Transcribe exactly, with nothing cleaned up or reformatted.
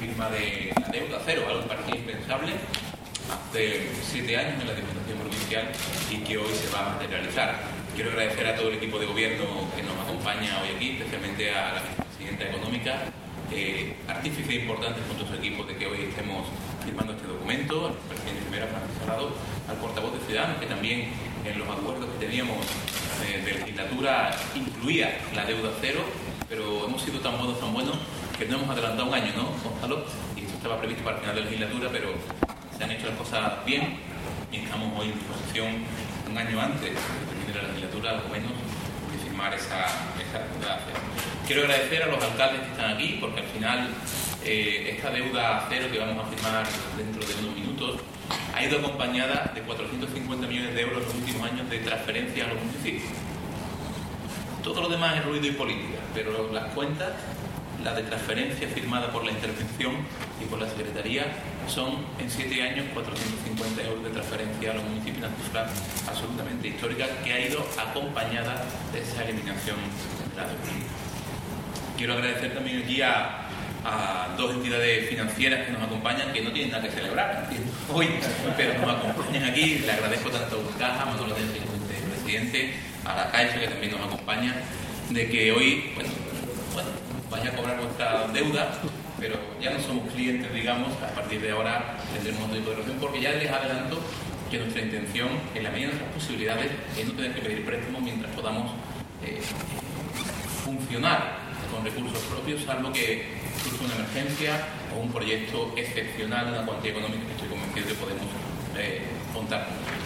firma de la deuda cero, algo que parecía impensable hace siete años en la Diputación Provincial y que hoy se va a materializar. Quiero agradecer a todo el equipo de gobierno que nos acompaña hoy aquí, especialmente a la vicepresidenta económica, eh, artífice importante junto a su equipo de que hoy estemos firmando este documento, al presidente primero, Francisco Salado, al portavoz de Ciudadanos, que también en los acuerdos que teníamos de, de legislatura incluía la deuda cero, pero hemos sido tan buenos, tan buenos, que no hemos adelantado un año, ¿no, Gonzalo? Y esto estaba previsto para el final de la legislatura, pero se han hecho las cosas bien y estamos hoy en disposición un año antes de terminar la legislatura, algo menos, de firmar esa, esa deuda cero. Quiero agradecer a los alcaldes que están aquí, porque al final eh, esta deuda cero que vamos a firmar dentro de unos minutos ha ido acompañada de cuatrocientos cincuenta millones de euros en los últimos años de transferencia a los municipios. Todo lo demás es ruido y política, pero las cuentas, las de transferencia firmada por la intervención y por la Secretaría, son en siete años cuatrocientos cincuenta euros de transferencia a los municipios, una cifra absolutamente histórica que ha ido acompañada de esa eliminación de la deuda. Quiero agradecer también aquí a, a dos entidades financieras que nos acompañan, que no tienen nada que celebrar hoy, pero nos acompañan aquí. Le agradezco tanto a Caja, Manolo Tence, el presidente, a la Caixa, que también nos acompaña, de que hoy, bueno, bueno, vaya a cobrar vuestra deuda, pero ya no somos clientes, digamos. A partir de ahora tendremos otro tipo de relación, porque ya les adelanto que nuestra intención, en la medida de nuestras posibilidades, es no tener que pedir préstamos mientras podamos eh, funcionar con recursos propios, salvo que surja una emergencia o un proyecto excepcional, una cuantía económica que estoy convencido que podemos eh, contar con.